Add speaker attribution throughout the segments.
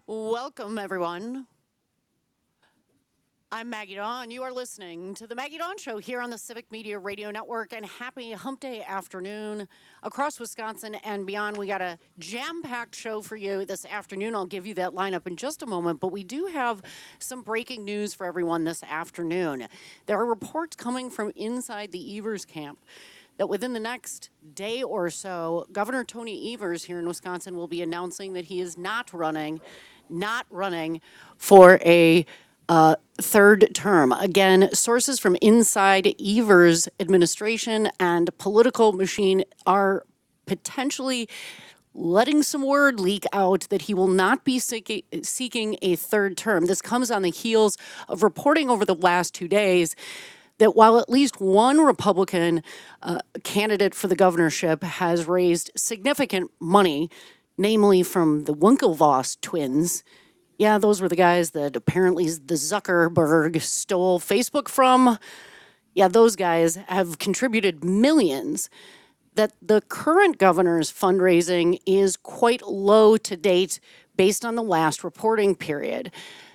Speaker 1: Welcome, everyone. I'm Maggie Dawn. You are listening to The Maggie Dawn Show here on the Civic Media Radio Network. And happy hump day afternoon across Wisconsin and beyond. We got a jam packed show for you this afternoon. I'll give you that lineup in just a moment. But we do have some breaking news for everyone this afternoon. There are reports coming from inside the Evers camp that within the next day or so, Governor Tony Evers here in Wisconsin will be announcing that he is not running for a third term. Again, sources from inside Evers' administration and political machine are potentially letting some word leak out that he will not be seeking a third term. This comes on the heels of reporting over the last 2 days that while at least one Republican candidate for the governorship has raised significant money, namely from the Winklevoss twins. Yeah, those were the guys that apparently the Zuckerberg stole Facebook from. Yeah, those guys have contributed millions. That the current governor's fundraising is quite low to date based on the last reporting period.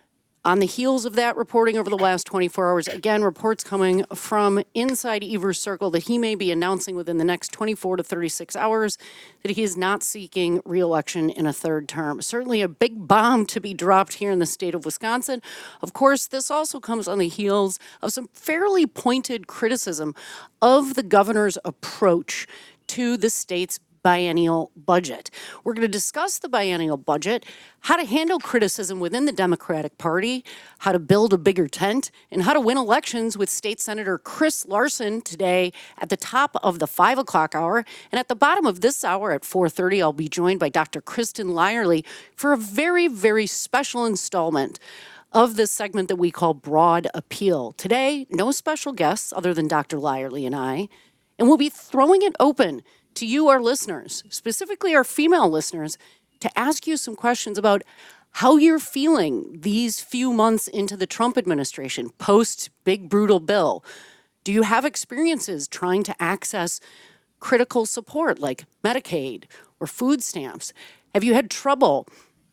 Speaker 1: On the heels of that reporting over the last 24 hours, again, reports coming from inside Evers' circle that he may be announcing within the next 24 to 36 hours that he is not seeking re-election in a third term. Certainly a big bomb to be dropped here in the state of Wisconsin. Of course, this also comes on the heels of some fairly pointed criticism of the governor's approach to the state's biennial budget. We're going to discuss the biennial budget, how to handle criticism within the Democratic Party, how to build a bigger tent, and how to win elections with State Senator Chris Larson today at the top of the 5 o'clock hour. And at the bottom of this hour at 4:30, I'll be joined by Dr. Kristen Lyerly for a very, very special installment of this segment that we call Broad Appeal. Today, no special guests other than Dr. Lyerly and I, and we'll be throwing it open to you, our listeners, specifically our female listeners, to ask you some questions about how you're feeling these few months into the Trump administration, post big brutal bill. Do you have experiences trying to access critical support like Medicaid or food stamps? Have you had trouble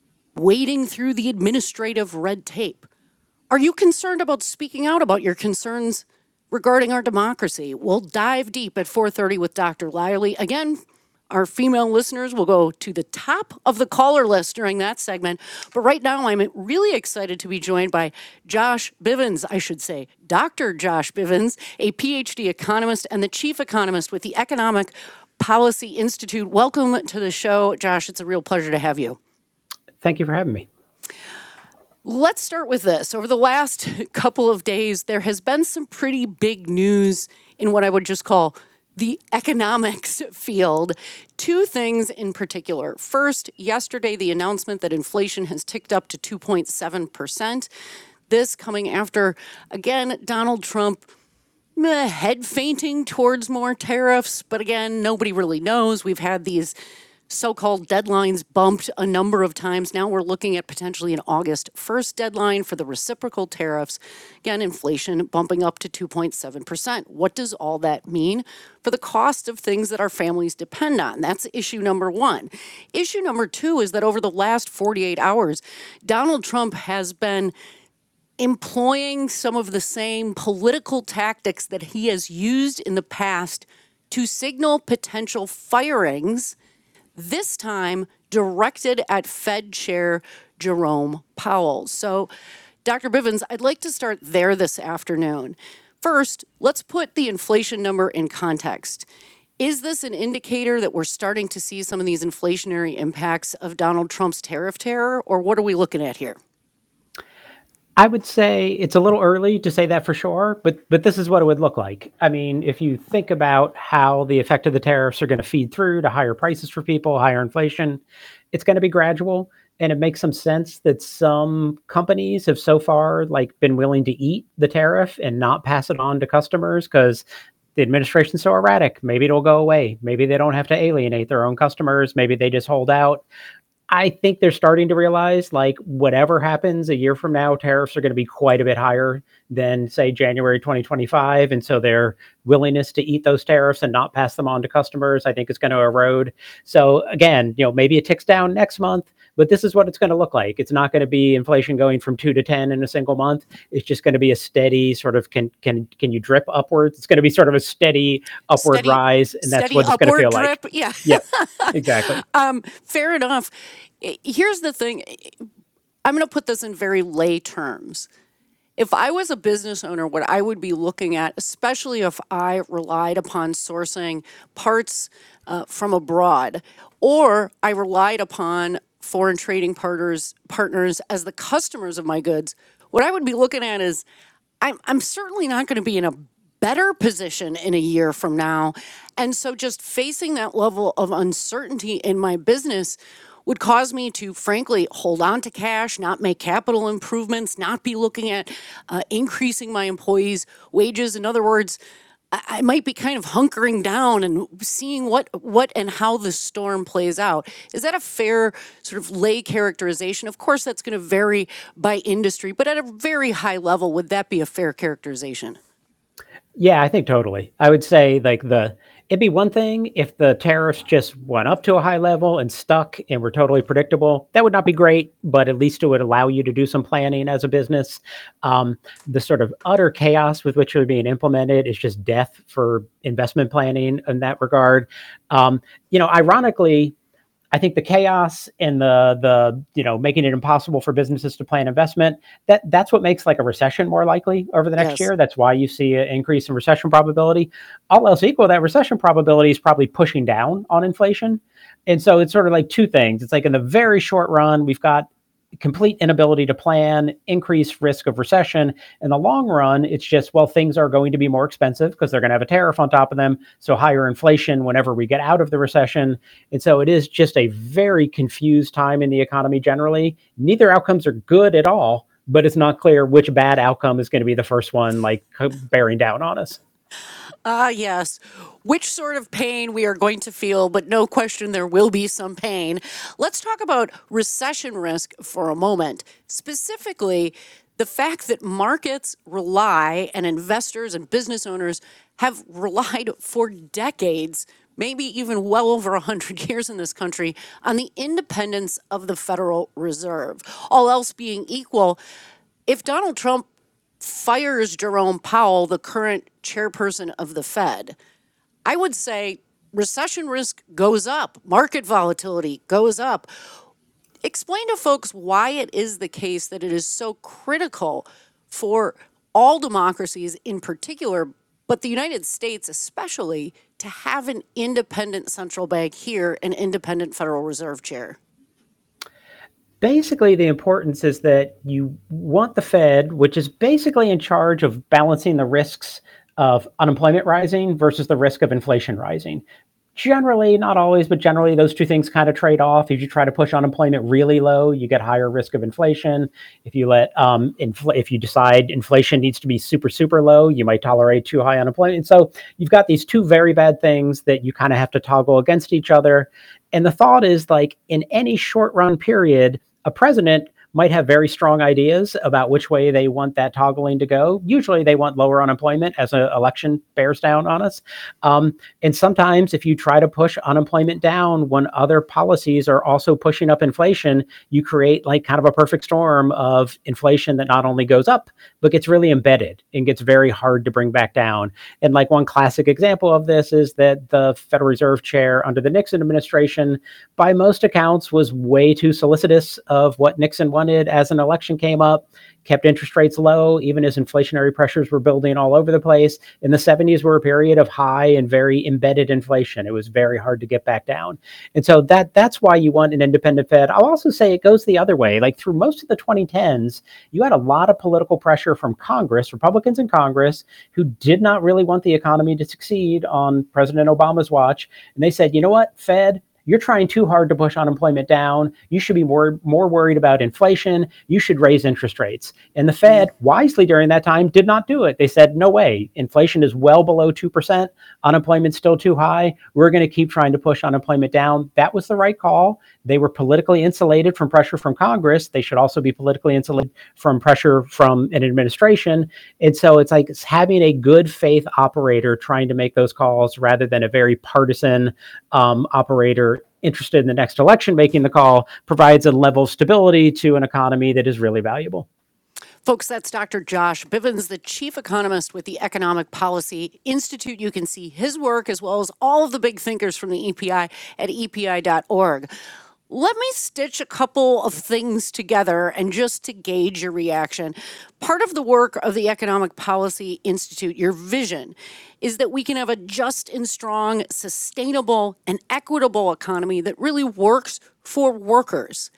Speaker 1: wading through the administrative red tape? Are you concerned about speaking out about your concerns regarding our democracy? We'll dive deep at 4:30 with Dr. Lyerly. Again, our female listeners will go to the top of the caller list during that segment. But right now, I'm really excited to be joined by Josh Bivens, I should say, Dr. Josh Bivens, a PhD economist and the chief economist with the Economic Policy Institute. Welcome to the show, Josh. It's a real pleasure to have you.
Speaker 2: Thank you for having me.
Speaker 1: Let's start with this. Over the last couple of days, there has been some pretty big news in what I would just call the economics field. Two things in particular. First, yesterday, the announcement that inflation has ticked up to 2.7%. This coming after, again, Donald Trump head fainting towards more tariffs. But again, nobody really knows. We've had these so-called deadlines bumped a number of times. Now we're looking at potentially an August 1st deadline for the reciprocal tariffs. Again, inflation bumping up to 2.7%. What does all that mean for the cost of things that our families depend on? That's issue number one. Issue number two is that over the last 48 hours, Donald Trump has been employing some of the same political tactics that he has used in the past to signal potential firings, this time directed at Fed Chair Jerome Powell. So, Dr. Bivens, I'd like to start there this afternoon. First, let's put the inflation number in context. Is this an indicator that we're starting to see some of these inflationary impacts of Donald Trump's tariff terror, or what are we looking at here?
Speaker 2: I would say it's a little early to say that for sure, but this is what it would look like. I mean, if you think about how the effect of the tariffs are going to feed through to higher prices for people, higher inflation, it's going to be gradual. And it makes some sense that some companies have so far been willing to eat the tariff and not pass it on to customers because the administration's so erratic. Maybe it'll go away. Maybe they don't have to alienate their own customers. Maybe they just hold out. I think they're starting to realize, whatever happens a year from now, tariffs are going to be quite a bit higher than, say, January 2025. And so their willingness to eat those tariffs and not pass them on to customers, I think, is going to erode. So again, maybe it ticks down next month, but this is what it's going to look like. It's not going to be inflation going from 2 to 10 in a single month. It's just going to be a steady sort of, can you drip upwards? It's going to be sort of a steady upward rise, and that's
Speaker 1: steady
Speaker 2: what it's going to
Speaker 1: upward
Speaker 2: feel
Speaker 1: drip.
Speaker 2: like.
Speaker 1: Yeah.
Speaker 2: Yeah, exactly.
Speaker 1: Fair enough. Here's the thing. I'm going to put this in very lay terms. If I was a business owner, what I would be looking at, especially if I relied upon sourcing parts from abroad, or I relied upon foreign trading partners as the customers of my goods, what I would be looking at is I'm certainly not going to be in a better position in a year from now. And so just facing that level of uncertainty in my business would cause me to, frankly, hold on to cash, not make capital improvements, not be looking at increasing my employees' wages. In other words, I might be kind of hunkering down and seeing what and how the storm plays out. Is that a fair sort of lay characterization? Of course, that's going to vary by industry, but at a very high level, would that be a fair characterization?
Speaker 2: Yeah, I think totally. I would say like it'd be one thing if the tariffs just went up to a high level and stuck and were totally predictable. That would not be great, but at least it would allow you to do some planning as a business. The sort of utter chaos with which they're being implemented is just death for investment planning in that regard. Ironically, I think the chaos and the making it impossible for businesses to plan investment, that's what makes like a recession more likely over the next
Speaker 1: Yes.
Speaker 2: year. That's why you see an increase in recession probability. All else equal, that recession probability is probably pushing down on inflation. And so it's sort of like two things. It's like in the very short run, we've got complete inability to plan, increased risk of recession. In the long run, it's just, well, things are going to be more expensive because they're going to have a tariff on top of them. So higher inflation whenever we get out of the recession. And so it is just a very confused time in the economy generally. Neither outcomes are good at all, but it's not clear which bad outcome is going to be the first one, like bearing down on us.
Speaker 1: Yes. Which sort of pain we are going to feel, but no question there will be some pain. Let's talk about recession risk for a moment. Specifically, the fact that markets rely and investors and business owners have relied for decades, maybe even well over 100 years in this country, on the independence of the Federal Reserve. All else being equal, if Donald Trump fires Jerome Powell, the current chairperson of the Fed, I would say recession risk goes up, market volatility goes up. Explain to folks why it is the case that it is so critical for all democracies in particular, but the United States especially, to have an independent central bank here, an independent Federal Reserve chair.
Speaker 2: Basically, the importance is that you want the Fed, which is basically in charge of balancing the risks of unemployment rising versus the risk of inflation rising. Generally, not always, but generally, those two things kind of trade off. If you try to push unemployment really low, you get higher risk of inflation. If you if you decide inflation needs to be super, super low, you might tolerate too high unemployment. So you've got these two very bad things that you kind of have to toggle against each other. And the thought is like in any short run period, a president might have very strong ideas about which way they want that toggling to go. Usually they want lower unemployment as an election bears down on us. And sometimes if you try to push unemployment down when other policies are also pushing up inflation, you create like kind of a perfect storm of inflation that not only goes up, but gets really embedded and gets very hard to bring back down. And like one classic example of this is that the Federal Reserve chair under the Nixon administration, by most accounts, was way too solicitous of what Nixon wanted as an election came up, kept interest rates low, even as inflationary pressures were building all over the place. In the 70s were a period of high and very embedded inflation. It was very hard to get back down. And so that's why you want an independent Fed. I'll also say it goes the other way. Like through most of the 2010s, you had a lot of political pressure from Congress, Republicans in Congress, who did not really want the economy to succeed on President Obama's watch. And they said, you know what, Fed, you're trying too hard to push unemployment down. You should be more worried about inflation. You should raise interest rates. And the Fed, wisely during that time, did not do it. They said, no way. Inflation is well below 2%. Unemployment's still too high. We're going to keep trying to push unemployment down. That was the right call. They were politically insulated from pressure from Congress. They should also be politically insulated from pressure from an administration. And so it's like it's having a good faith operator trying to make those calls rather than a very partisan operator are interested in the next election making the call, provides a level of stability to an economy that is really valuable.
Speaker 1: Folks, that's Dr. Josh Bivens, the chief economist with the Economic Policy Institute. You can see his work as well as all of the big thinkers from the EPI at epi.org. Let me stitch a couple of things together and just to gauge your reaction. Part of the work of the Economic Policy Institute, your vision, is that we can have a just and strong, sustainable, and equitable economy that really works for workers.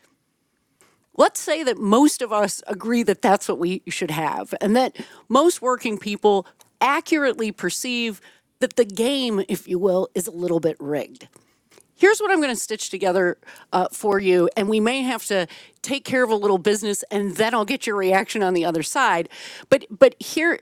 Speaker 1: Let's say that most of us agree that that's what we should have, and that most working people accurately perceive that the game, if you will, is a little bit rigged. Here's what I'm going to stitch together for you, and we may have to take care of a little business, and then I'll get your reaction on the other side. But here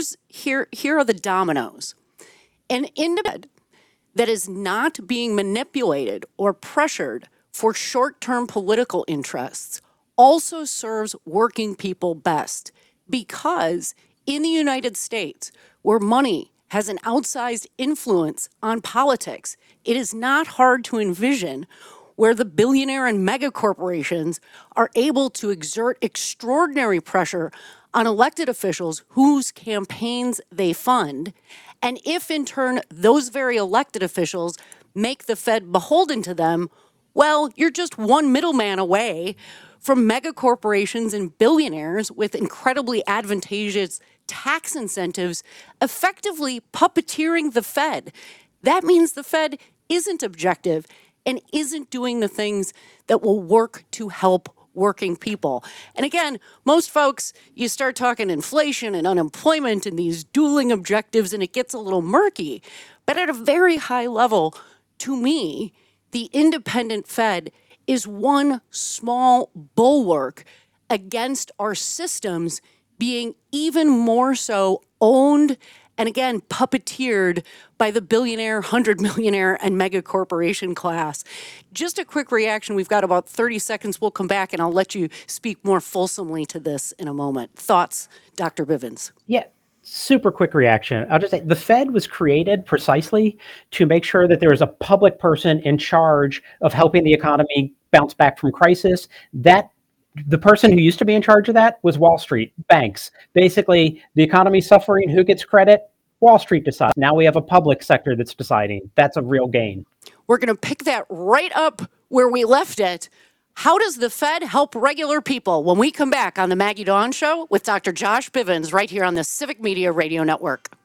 Speaker 1: are the dominoes. An independent that is not being manipulated or pressured for short-term political interests also serves working people best, because in the United States, where money has an outsized influence on politics, it is not hard to envision where the billionaire and mega corporations are able to exert extraordinary pressure on elected officials whose campaigns they fund. And if in turn those very elected officials make the Fed beholden to them, well, you're just one middleman away from mega corporations and billionaires with incredibly advantageous tax incentives effectively puppeteering the Fed. That means the Fed isn't objective and isn't doing the things that will work to help working people. And again, most folks, you start talking inflation and unemployment and these dueling objectives, and it gets a little murky. But at a very high level, to me, the independent Fed is one small bulwark against our systems being even more so owned and again puppeteered by the billionaire, 100-millionaire, and mega corporation class. Just a quick reaction. We've got about 30 seconds. We'll come back and I'll let you speak more fulsomely to this in a moment. Thoughts, Dr. Bivens?
Speaker 2: Yeah. Super quick reaction. I'll just say the Fed was created precisely to make sure that there is a public person in charge of helping the economy bounce back from crisis. That the person who used to be in charge of that was Wall Street, banks. Basically, the economy suffering, who gets credit? Wall Street decides. Now we have a public sector that's deciding. That's a real gain.
Speaker 1: We're going to pick that right up where we left it. How does the Fed help regular people? When we come back on the Maggie Dawn Show with Dr. Josh Bivens right here on the Civic Media Radio Network.